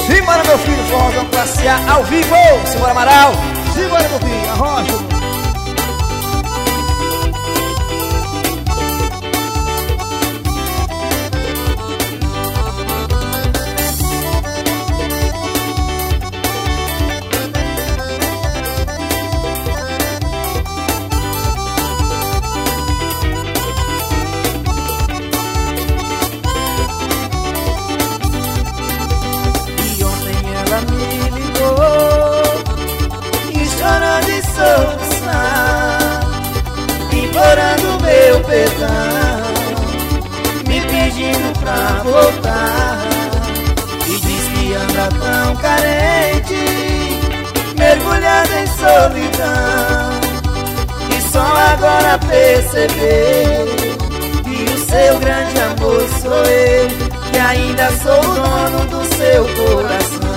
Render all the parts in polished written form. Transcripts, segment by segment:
Simbora, meu filho, forrozão classe A ao vivo. Simbora, Amaral. Simbora, meu filho, arrocha. Implorando meu perdão, me pedindo pra voltar, e diz que anda tão carente, mergulhada em solidão, e só agora percebeu que o seu grande amor sou eu, que ainda sou o dono do seu coração.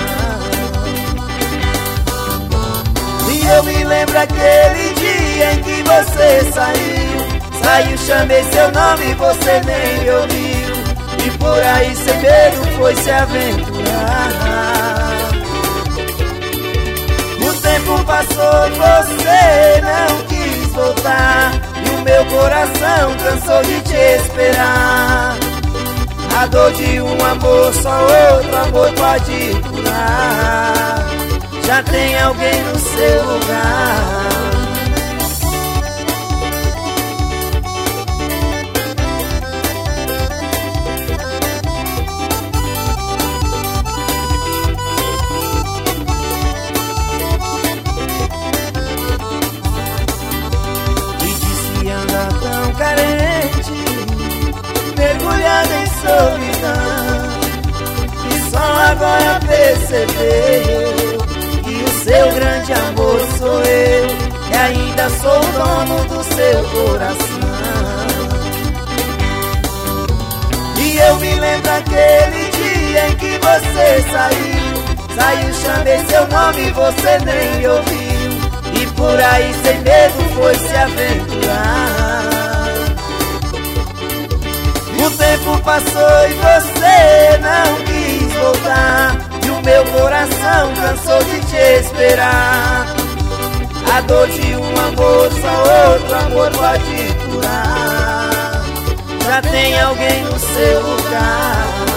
E eu me lembro aquele dia em que você saiu, chamei seu nome e você nem me ouviu, e por aí sem medo foi se aventurar. O tempo passou e você não quis voltar, e o meu coração cansou de te esperar. A dor de um amor só outro amor pode curar, já tem alguém no seu lugar. Tão carente, mergulhada em solidão, e só agora percebeu que o seu grande amor sou eu, que ainda sou o dono do seu coração. E eu me lembro aquele dia em que você saiu, chamei seu nome e você nem me ouviu, e por aí sem medo foi se aventurar. O tempo passou e você não quis voltar, e o meu coração cansou de te esperar. A dor de um amor só outro amor pode curar, já tem alguém no seu lugar.